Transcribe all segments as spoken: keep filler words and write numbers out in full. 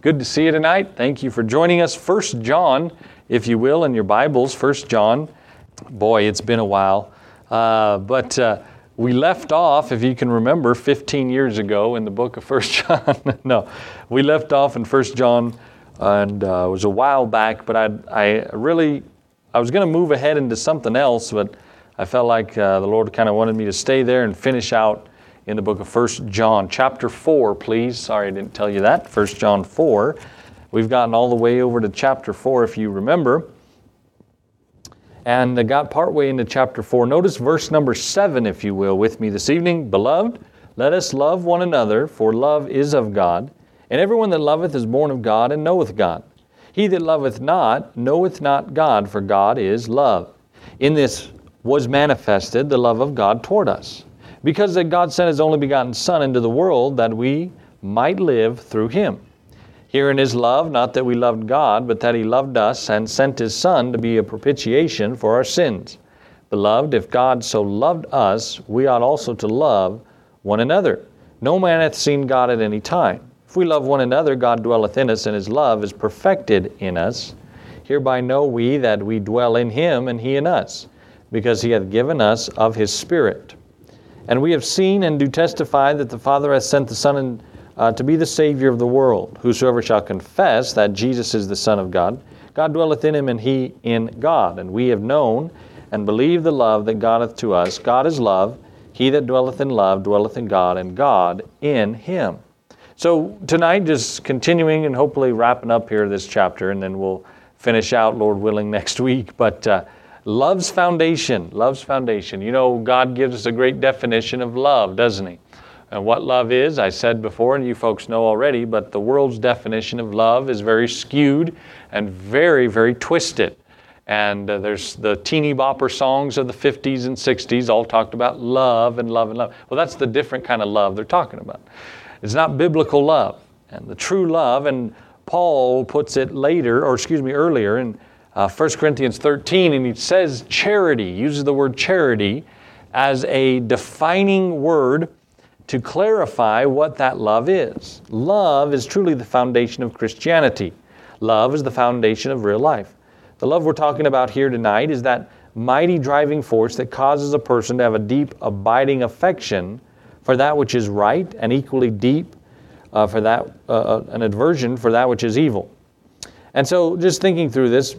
Good to see you tonight. Thank you for joining us. First John, if you will, in your Bibles, First John. Boy, it's been a while. Uh, but uh, we left off, if you can remember, fifteen years ago in the book of First John. No, we left off in First John, and uh, it was a while back, but I, I really, I was going to move ahead into something else, but I felt like uh, the Lord kind of wanted me to stay there and finish out in the book of First John. Chapter four, please. Sorry I didn't tell you that. First John four. We've gotten all the way over to chapter four, if you remember. And I got partway into chapter four. Notice verse number seven, if you will, with me this evening. Beloved, let us love one another, for love is of God. And everyone that loveth is born of God and knoweth God. He that loveth not knoweth not God, for God is love. In this was manifested the love of God toward us, because that God sent His only begotten Son into the world that we might live through Him. Herein is love, not that we loved God, but that He loved us and sent His Son to be a propitiation for our sins. Beloved, if God so loved us, we ought also to love one another. No man hath seen God at any time. If we love one another, God dwelleth in us, and His love is perfected in us. Hereby know we that we dwell in Him, and He in us, because He hath given us of His Spirit. And we have seen and do testify that the Father hath sent the Son in, uh, to be the Savior of the world. Whosoever shall confess that Jesus is the Son of God, God dwelleth in him and he in God. And we have known and believed the love that God hath to us. God is love. He that dwelleth in love dwelleth in God, and God in him. So tonight, just continuing and hopefully wrapping up here this chapter, and then we'll finish out, Lord willing, next week. But uh, Love's foundation, love's foundation. You know, God gives us a great definition of love, doesn't He? And what love is, I said before, and you folks know already, but the world's definition of love is very skewed and very, very twisted. And uh, there's the teeny bopper songs of the fifties and sixties all talked about love and love and love. Well, that's the different kind of love they're talking about. It's not biblical love. And the true love, and Paul puts it later, or excuse me, earlier in Uh, First Corinthians thirteen, and he says charity, uses the word charity as a defining word to clarify what that love is. Love is truly the foundation of Christianity. Love is the foundation of real life. The love we're talking about here tonight is that mighty driving force that causes a person to have a deep, abiding affection for that which is right, and equally deep uh, for that uh, an aversion for that which is evil. And so, just thinking through this,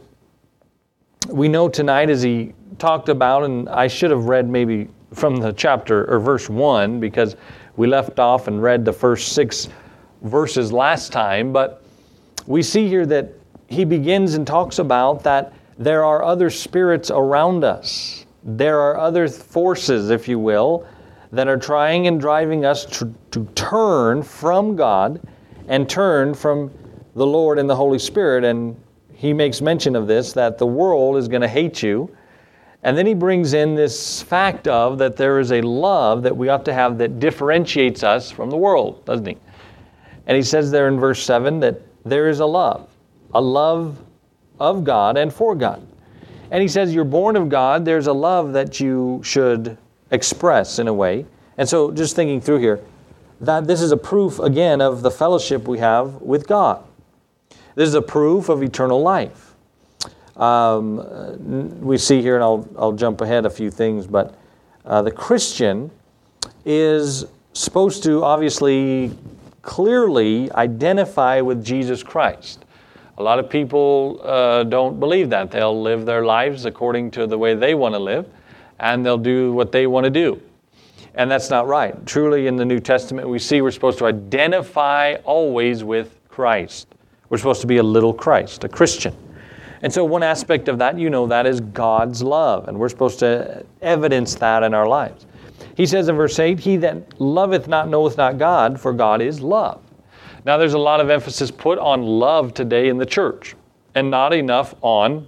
we know tonight, as he talked about, and I should have read maybe from the chapter or verse one, because we left off and read the first six verses last time, but we see here that he begins and talks about that there are other spirits around us. There are other forces, if you will, that are trying and driving us to, to turn from God and turn from the Lord and the Holy Spirit. And he makes mention of this, that the world is going to hate you. And then he brings in this fact of that there is a love that we ought to have that differentiates us from the world, doesn't he? And he says there in verse seven that there is a love, a love of God and for God. And he says you're born of God, there's a love that you should express in a way. And so just thinking through here, that this is a proof again of the fellowship we have with God. This is a proof of eternal life. Um, we see here, and I'll, I'll jump ahead a few things, but uh, the Christian is supposed to obviously clearly identify with Jesus Christ. A lot of people uh, don't believe that. They'll live their lives according to the way they want to live, and they'll do what they want to do. And that's not right. Truly in the New Testament we see we're supposed to identify always with Christ. We're supposed to be a little Christ, a Christian. And so one aspect of that, you know, that is God's love. And we're supposed to evidence that in our lives. He says in verse eight, he that loveth not knoweth not God, for God is love. Now there's a lot of emphasis put on love today in the church, and not enough on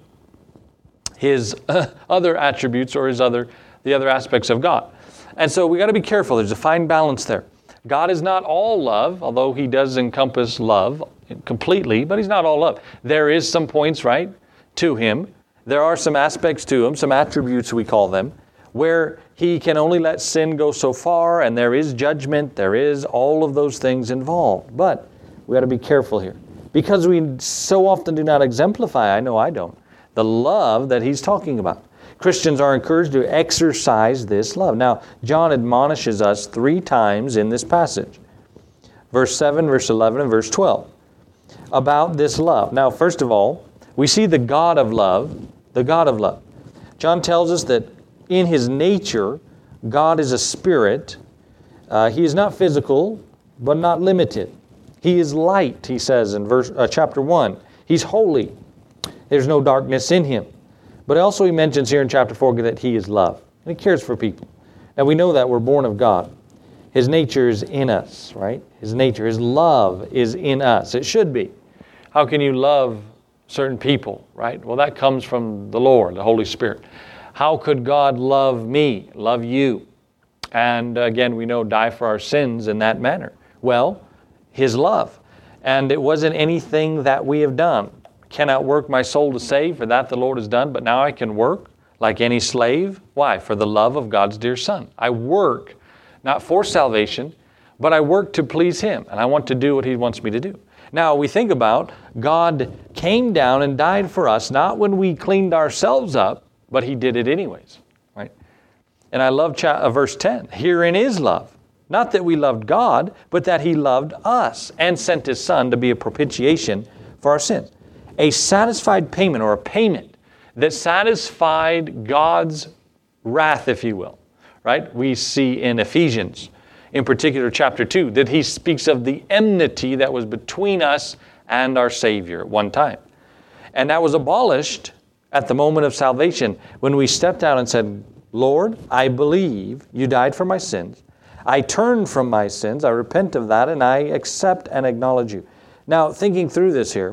His other attributes or His other the other aspects of God. And so we got to be careful. There's a fine balance there. God is not all love, although He does encompass love completely, but He's not all love. There is some points, right, to Him. There are some aspects to Him, some attributes we call them, where He can only let sin go so far, and there is judgment, there is all of those things involved. But we got to be careful here. because we so often do not exemplify, I know I don't, the love that he's talking about. Christians are encouraged to exercise this love. Now, John admonishes us three times in this passage. Verse seven, verse eleven, and verse twelve. About this love. Now, first of all, we see the God of love, the God of love. John tells us that in his nature, God is a spirit. Uh, he is not physical, but not limited. He is light, he says in verse uh, chapter one. He's holy. There's no darkness in him. But also he mentions here in chapter four that he is love. And he cares for people. And we know that we're born of God. His nature is in us, right? His nature, his love is in us. It should be. How can you love certain people, right? Well, that comes from the Lord, the Holy Spirit. How could God love me, love you? And again, we know die for our sins in that manner. Well, his love. And it wasn't anything that we have done. Cannot work my soul to save, for that the Lord has done, but now I can work like any slave. Why? For the love of God's dear Son. I work not for salvation, but I work to please him, and I want to do what he wants me to do. Now, we think about God came down and died for us, not when we cleaned ourselves up, but he did it anyways, right? And I love cha- uh, verse ten. Herein is love. Not that we loved God, but that he loved us and sent his Son to be a propitiation for our sins. A satisfied payment, or a payment that satisfied God's wrath, if you will, right? We see in Ephesians, in particular chapter two, that he speaks of the enmity that was between us and our Savior at one time. And that was abolished at the moment of salvation when we stepped out and said, Lord, I believe you died for my sins. I turn from my sins, I repent of that, and I accept and acknowledge you. Now, thinking through this here,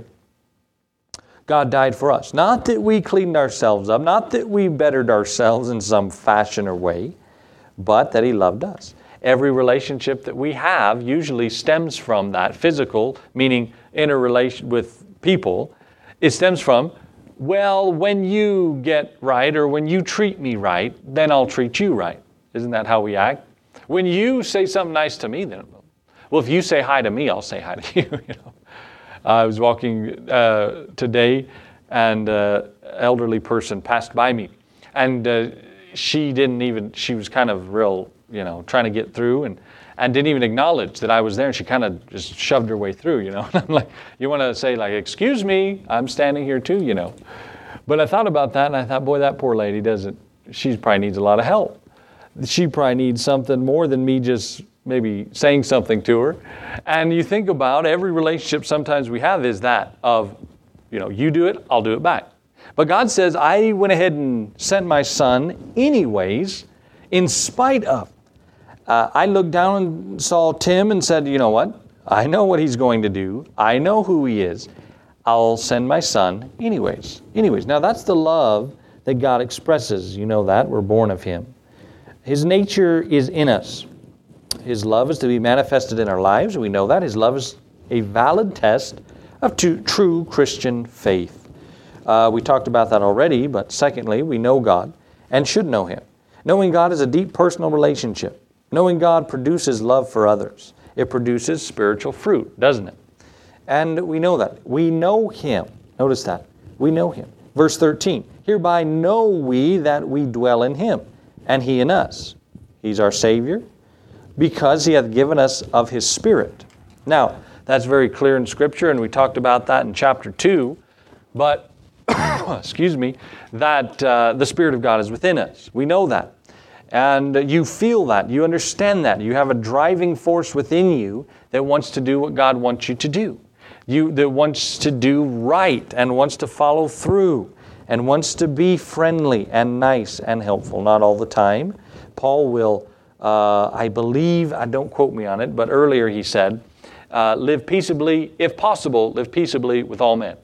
God died for us. Not that we cleaned ourselves up, not that we bettered ourselves in some fashion or way, but that he loved us. Every relationship that we have usually stems from that physical, meaning interrelation with people. It stems from, well, when you get right or when you treat me right, then I'll treat you right. Isn't that how we act? When you say something nice to me, then, well, if you say hi to me, I'll say hi to you. You know, I was walking uh, today, and an uh, elderly person passed by me, and uh, she didn't even. She was kind of real, you know, trying to get through, and and didn't even acknowledge that I was there. And she kind of just shoved her way through, you know. And I'm like, you want to say like, excuse me, I'm standing here too, you know. But I thought about that, and I thought, boy, that poor lady doesn't. She probably needs a lot of help. She probably needs something more than me just maybe saying something to her. And you think about every relationship sometimes we have is that of, you know, you do it, I'll do it back. But God says, I went ahead and sent my Son anyways, in spite of. Uh, I looked down and saw Tim and said, you know what? I know what he's going to do. I know who he is. I'll send my Son anyways. Anyways, now that's the love that God expresses. You know that. We're born of him. His nature is in us. His love is to be manifested in our lives. We know that. His love is a valid test of to, true Christian faith. Uh, we talked about that already, but secondly, we know God and should know him. Knowing God is a deep personal relationship. Knowing God produces love for others. It produces spiritual fruit, doesn't it? And we know that. We know him. Notice that. We know him. Verse thirteen, hereby know we that we dwell in him, and he in us. He's our Savior, because he hath given us of his Spirit. Now, that's very clear in Scripture, and we talked about that in chapter two, but, excuse me, that uh, the Spirit of God is within us. We know that. And you feel that. You understand that. You have a driving force within you that wants to do what God wants you to do. You that wants to do right and wants to follow through and wants to be friendly and nice and helpful. Not all the time. Paul will, uh, I believe, I don't quote me on it, but earlier he said, uh, live peaceably, if possible, live peaceably with all men.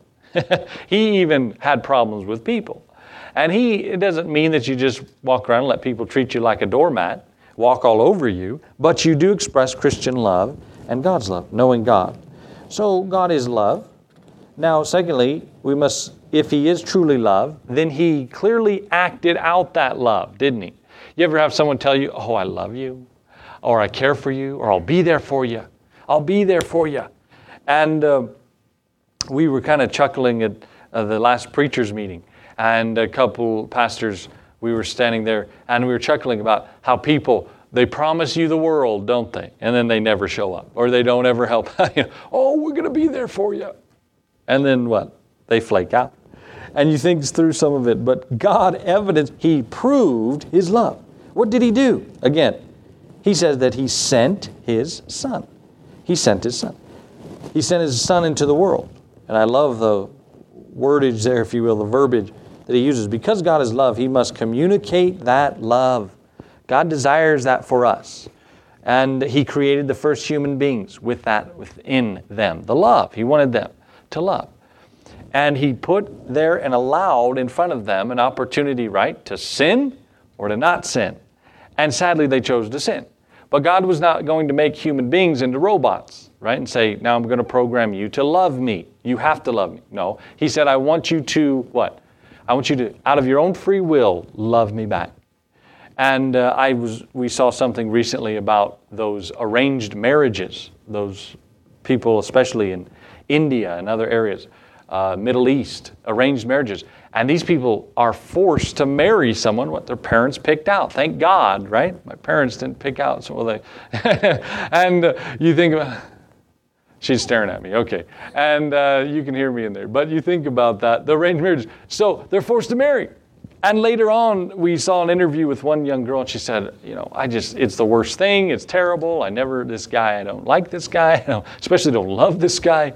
He even had problems with people. And he, it doesn't mean that you just walk around and let people treat you like a doormat, walk all over you, but you do express Christian love and God's love, knowing God. So God is love. Now, secondly, we must, if he is truly love, then he clearly acted out that love, didn't he? You ever have someone tell you, oh, I love you, or I care for you, or I'll be there for you. I'll be there for you. And uh, we were kind of chuckling at uh, the last preacher's meeting, and a couple pastors, we were standing there, and we were chuckling about how people, they promise you the world, don't they? And then they never show up, or they don't ever help. Oh, we're going to be there for you. And then what? They flake out. And you think through some of it, but God evidenced, He proved His love. What did He do? Again, He says that He sent His Son. He sent His Son. He sent His Son into the world. And I love the wordage there, if you will, the verbiage that He uses. Because God is love, He must communicate that love. God desires that for us. And He created the first human beings with that within them, the love. He wanted them to love. And He put there and allowed in front of them an opportunity, right, to sin or to not sin. And sadly, they chose to sin. But God was not going to make human beings into robots, right, and say, now I'm going to program you to love me. You have to love me. No. He said, I want you to, what? I want you to, out of your own free will, love me back. And uh, I was, we saw something recently about those arranged marriages, those people, especially in India and other areas, uh, Middle East, arranged marriages. And these people are forced to marry someone what their parents picked out. Thank God, right? My parents didn't pick out, so they. And uh, you think about, she's staring at me, okay. And uh, you can hear me in there. But you think about that, the arranged marriages. So they're forced to marry. And later on, we saw an interview with one young girl, and she said, you know, I just, it's the worst thing. It's terrible. I never, this guy, I don't like this guy. I don't, especially don't love this guy.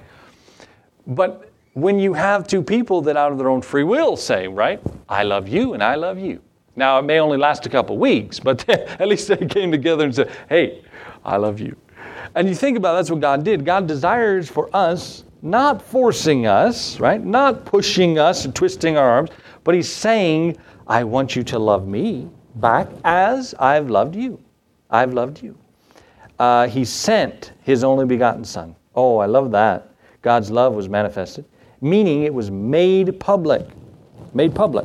But when you have two people that out of their own free will say, right, I love you and I love you. Now, it may only last a couple weeks, but at least they came together and said, hey, I love you. And you think about it, that's what God did. God desires for us, not forcing us, right, not pushing us and twisting our arms, but He's saying, I want you to love me back as I've loved you. I've loved you. Uh, he sent His only begotten Son. Oh, I love that. God's love was manifested, meaning it was made public. Made public.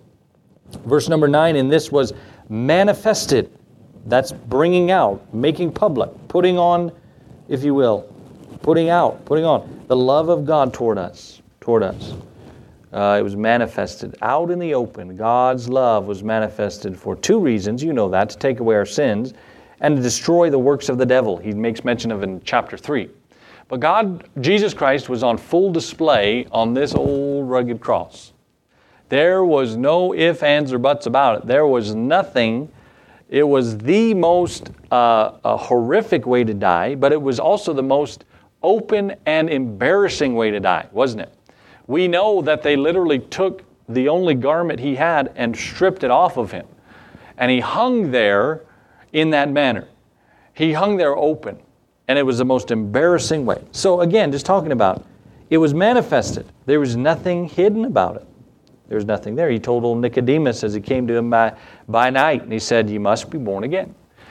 Verse number nine, and this was manifested. That's bringing out, making public, putting on, if you will, putting out, putting on the love of God toward us, toward us. Uh, it was manifested out in the open. God's love was manifested for two reasons. You know that, to take away our sins and to destroy the works of the devil. He makes mention of it in chapter three. But God, Jesus Christ, was on full display on this old rugged cross. There was no ifs, ands, or buts about it. There was nothing. It was the most uh, a horrific way to die, but it was also the most open and embarrassing way to die, wasn't it? We know that they literally took the only garment He had and stripped it off of Him. And He hung there in that manner. He hung there open. And it was the most embarrassing way. So again, just talking about, it was manifested. There was nothing hidden about it. There was nothing there. He told old Nicodemus as he came to him by, by night, and He said, you must be born again.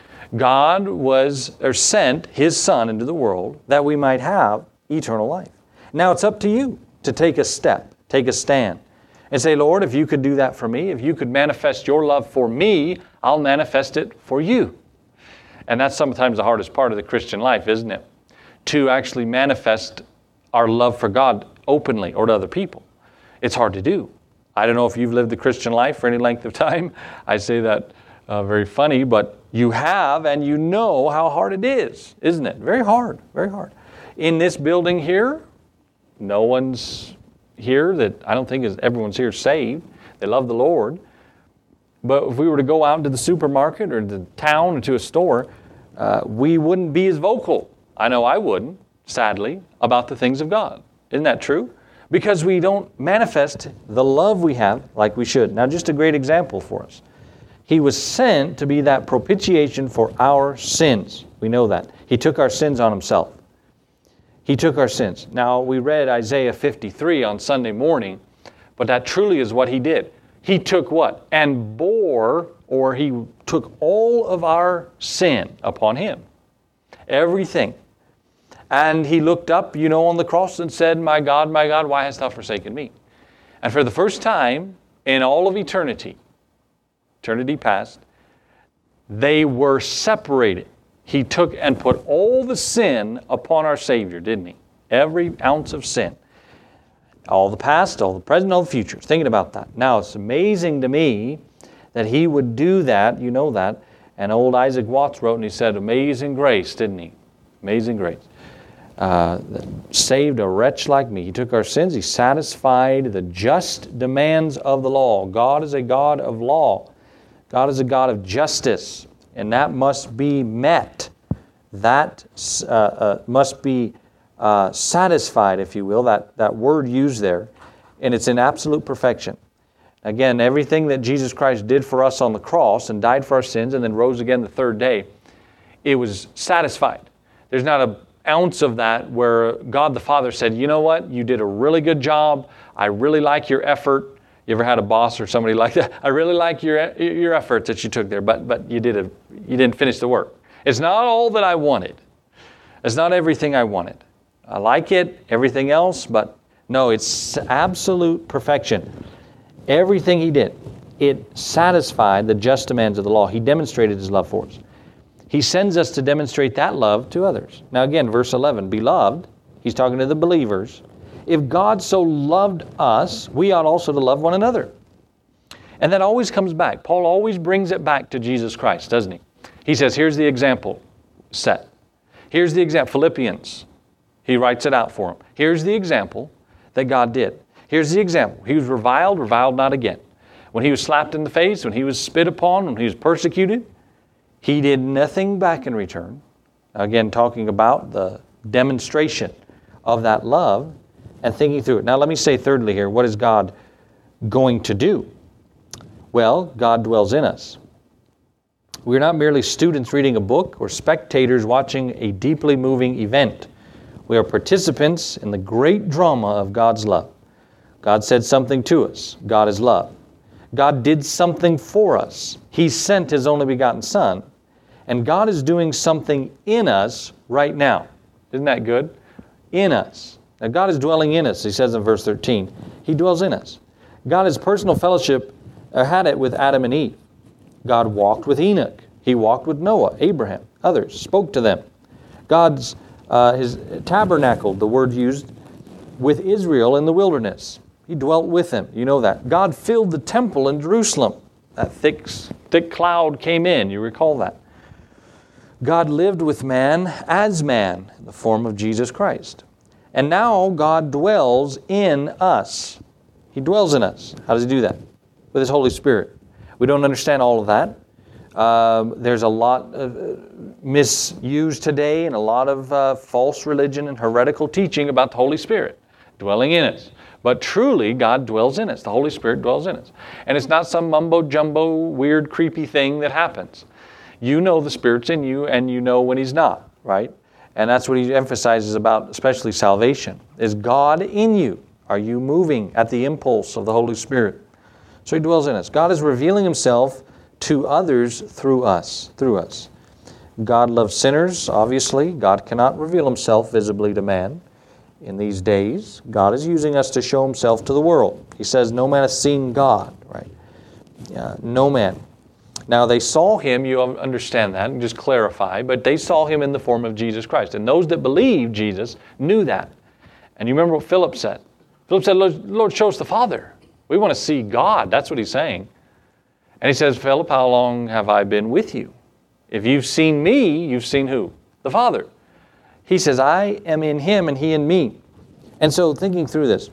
God was, or sent His Son into the world that we might have eternal life. Now it's up to you to take a step, take a stand, and say, Lord, if you could do that for me, if you could manifest your love for me, I'll manifest it for you. And that's sometimes the hardest part of the Christian life, isn't it? To actually manifest our love for God openly or to other people. It's hard to do. I don't know if you've lived the Christian life for any length of time. I say that uh, very funny, but you have and you know how hard it is, isn't it? Very hard, very hard. In this building here, no one's here that I don't think is everyone's here saved. They love the Lord. But if we were to go out into the supermarket or the town or to a store, uh, we wouldn't be as vocal. I know I wouldn't, sadly, about the things of God. Isn't that true? Because we don't manifest the love we have like we should. Now, just a great example for us. He was sent to be that propitiation for our sins. We know that. He took our sins on Himself. He took our sins. Now, we read Isaiah fifty-three on Sunday morning, but that truly is what He did. He took what? And bore, or He took all of our sin upon Him. Everything. And He looked up, you know, on the cross and said, my God, my God, why hast Thou forsaken me? And for the first time in all of eternity, eternity past, they were separated. He took and put all the sin upon our Savior, didn't He? Every ounce of sin. All the past, all the present, all the future. Thinking about that. Now, it's amazing to me that he would do that. You know that. And old Isaac Watts wrote and he said, amazing grace, didn't he? Amazing grace. Uh, saved a wretch like me. He took our sins. He satisfied the just demands of the law. God is a God of law. God is a God of justice. And that must be met. That uh, uh, must be uh, satisfied, if you will, that, that word used there. And it's in absolute perfection. Again, everything that Jesus Christ did for us on the cross and died for our sins and then rose again the third day, it was satisfied. There's not an ounce of that where God the Father said, you know what, you did a really good job. I really like your effort. You ever had a boss or somebody like that? I really like your your efforts that you took there, but but you did a you didn't finish the work. It's not all that I wanted. It's not everything I wanted. I like it, everything else, but no, it's absolute perfection. Everything he did, it satisfied the just demands of the law. He demonstrated his love for us. He sends us to demonstrate that love to others. Now again, verse eleven, beloved, he's talking to the believers. If God so loved us, we ought also to love one another. And that always comes back. Paul always brings it back to Jesus Christ, doesn't he? He says, here's the example set. Here's the example. Philippians, he writes it out for them. Here's the example that God did. Here's the example. He was reviled, reviled not again. When he was slapped in the face, when he was spit upon, when he was persecuted, he did nothing back in return. Again, talking about the demonstration of that love and thinking through it. Now let me say thirdly here, what is God going to do? Well, God dwells in us. We're not merely students reading a book or spectators watching a deeply moving event. We are participants in the great drama of God's love. God said something to us. God is love. God did something for us. He sent His only begotten Son. And God is doing something in us right now. Isn't that good? In us. Now God is dwelling in us, he says in verse thirteen. He dwells in us. God has personal fellowship, or had it with Adam and Eve. God walked with Enoch. He walked with Noah, Abraham, others, spoke to them. God's uh, his tabernacled, the word used, with Israel in the wilderness. He dwelt with them. You know that. God filled the temple in Jerusalem. That thick, thick cloud came in. You recall that. God lived with man as man in the form of Jesus Christ. And now God dwells in us. He dwells in us. How does He do that? With His Holy Spirit. We don't understand all of that. Um, there's a lot of, uh, misused today and a lot of uh, false religion and heretical teaching about the Holy Spirit dwelling in us. But truly, God dwells in us. The Holy Spirit dwells in us. And it's not some mumbo-jumbo, weird, creepy thing that happens. You know the Spirit's in you, and you know when He's not, right? And that's what he emphasizes about, especially salvation. Is God in you? Are you moving at the impulse of the Holy Spirit? So He dwells in us. God is revealing Himself to others through us. Through us. God loves sinners, obviously. God cannot reveal Himself visibly to man in these days. God is using us to show Himself to the world. He says, no man has seen God, right? Yeah, no man. Now they saw Him, you understand that, and just clarify, but they saw Him in the form of Jesus Christ. And those that believed Jesus knew that. And you remember what Philip said? Philip said, Lord, Lord, show us the Father. We want to see God. That's what he's saying. And he says, Philip, how long have I been with you? If you've seen me, you've seen who? The Father. He says, I am in Him and He in me. And so thinking through this,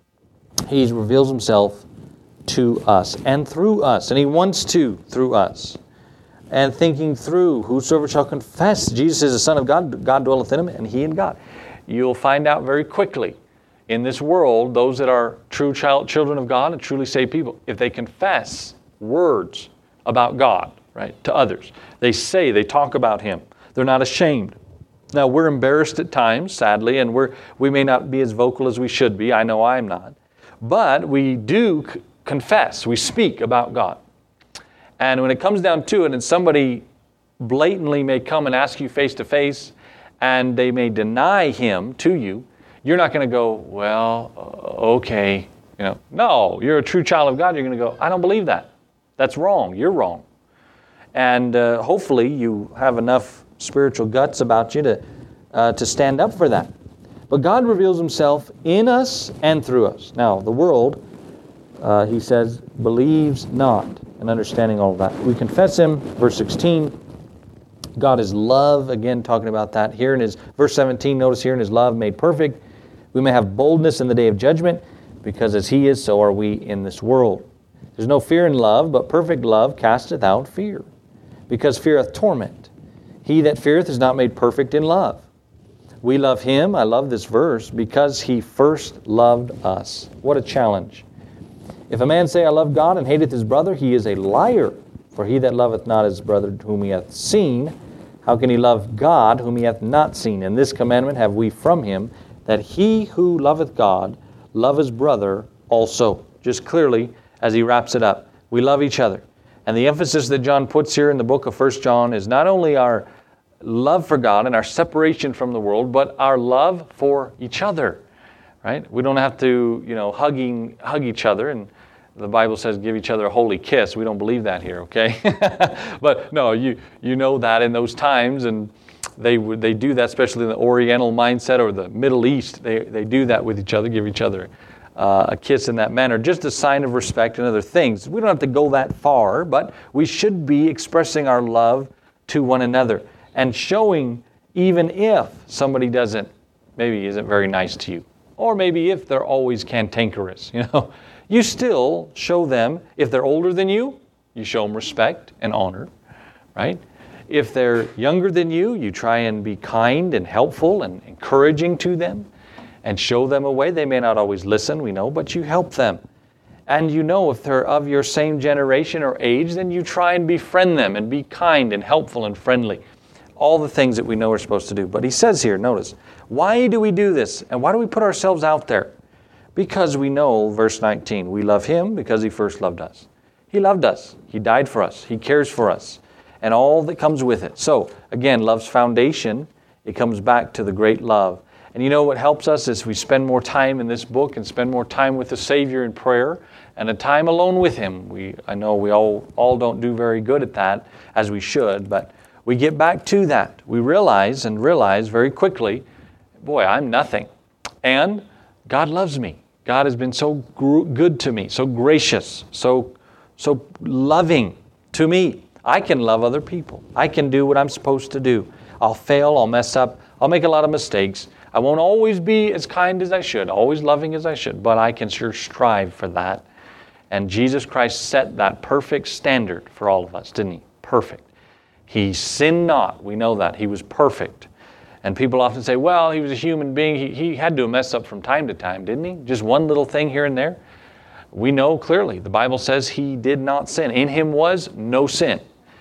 He reveals Himself to us and through us. And He wants to through us. And thinking through, whosoever shall confess Jesus is the Son of God, God dwelleth in Him, and He in God. You'll find out very quickly in this world, those that are true child, children of God and truly saved people, if they confess words about God, right, to others, they say, they talk about Him, they're not ashamed. Now, we're embarrassed at times, sadly, and we're, we may not be as vocal as we should be. I know I'm not. But we do c- confess, we speak about God. And when it comes down to it, and somebody blatantly may come and ask you face to face, and they may deny Him to you, you're not going to go, well, okay. You know, no, you're a true child of God. You're going to go, I don't believe that. That's wrong. You're wrong. And uh, hopefully you have enough spiritual guts about you to uh, to stand up for that. But God reveals himself in us and through us. Now, the world, uh, he says, believes not, and understanding all of that. We confess him, verse sixteen. God is love, again talking about that here in his, verse seventeen, notice here, in his love made perfect. We may have boldness in the day of judgment, because as he is, so are we in this world. There's no fear in love, but perfect love casteth out fear, because fear hath torment. He that feareth is not made perfect in love. We love him, I love this verse, because he first loved us. What a challenge. If a man say, I love God, and hateth his brother, he is a liar. For he that loveth not his brother whom he hath seen, how can he love God whom he hath not seen? And this commandment have we from him, that he who loveth God love his brother also. Just clearly, as he wraps it up, we love each other. And the emphasis that John puts here in the book of First John is not only our love for God and our separation from the world, but our love for each other, right? We don't have to, you know, hugging, hug each other, and the Bible says give each other a holy kiss. We don't believe that here, okay? But no, you you know that in those times, and they they do that, especially in the Oriental mindset or the Middle East. They they do that with each other, give each other uh, a kiss in that manner, just a sign of respect and other things. We don't have to go that far, but we should be expressing our love to one another and showing, even if somebody doesn't, maybe isn't very nice to you, or maybe if they're always cantankerous, you know, you still show them, if they're older than you, you show them respect and honor, right? If they're younger than you, you try and be kind and helpful and encouraging to them and show them a way. They may not always listen, we know, but you help them. And you know, if they're of your same generation or age, then you try and befriend them and be kind and helpful and friendly. All the things that we know we're supposed to do. But he says here, notice, why do we do this? And why do we put ourselves out there? Because we know, verse nineteen, we love him because he first loved us. He loved us. He died for us. He cares for us. And all that comes with it. So, again, love's foundation, it comes back to the great love. And you know what helps us is we spend more time in this book and spend more time with the Savior in prayer and a time alone with him. We, I know we all, all don't do very good at that, as we should, but we get back to that. We realize and realize very quickly, boy, I'm nothing. And God loves me. God has been so gr- good to me, so gracious, so, so loving to me. I can love other people. I can do what I'm supposed to do. I'll fail, I'll mess up, I'll make a lot of mistakes. I won't always be as kind as I should, always loving as I should, but I can sure strive for that. And Jesus Christ set that perfect standard for all of us, didn't he? Perfect. He sinned not. We know that. He was perfect. And people often say, well, he was a human being. He, he had to mess up from time to time, didn't he? Just one little thing here and there. We know clearly. The Bible says he did not sin. In him was no sin.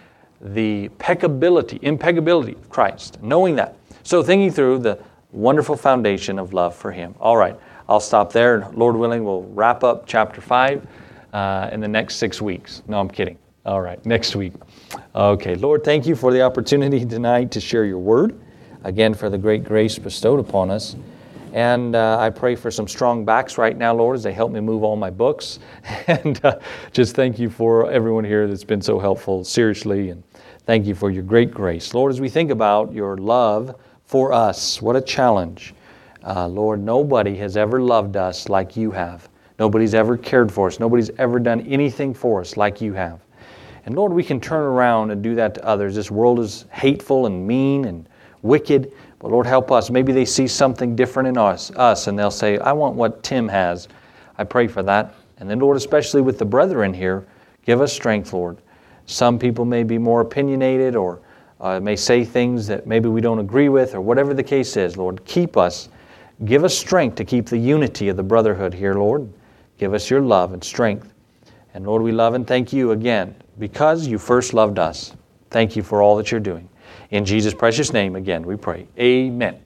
The peccability, impeccability of Christ. Knowing that. So thinking through the wonderful foundation of love for him. All right. I'll stop there. Lord willing, we'll wrap up chapter five uh, in the next six weeks. No, I'm kidding. All right. Next week. Okay. Lord, thank you for the opportunity tonight to share your word. Again, for the great grace bestowed upon us. And uh, I pray for some strong backs right now, Lord, as they help me move all my books. And uh, just thank you for everyone here that's been so helpful, seriously. And thank you for your great grace. Lord, as we think about your love for us, what a challenge. Uh, Lord, nobody has ever loved us like you have. Nobody's ever cared for us. Nobody's ever done anything for us like you have. And Lord, we can turn around and do that to others. This world is hateful and mean and wicked, but Lord, help us. Maybe they see something different in us, us, and they'll say, I want what Tim has. I pray for that. And then, Lord, especially with the brethren here, give us strength, Lord. Some people may be more opinionated or uh, may say things that maybe we don't agree with, or whatever the case is, Lord. Keep us. Give us strength to keep the unity of the brotherhood here, Lord. Give us your love and strength. And Lord, we love and thank you again because you first loved us. Thank you for all that you're doing. In Jesus' precious name, again, we pray. Amen.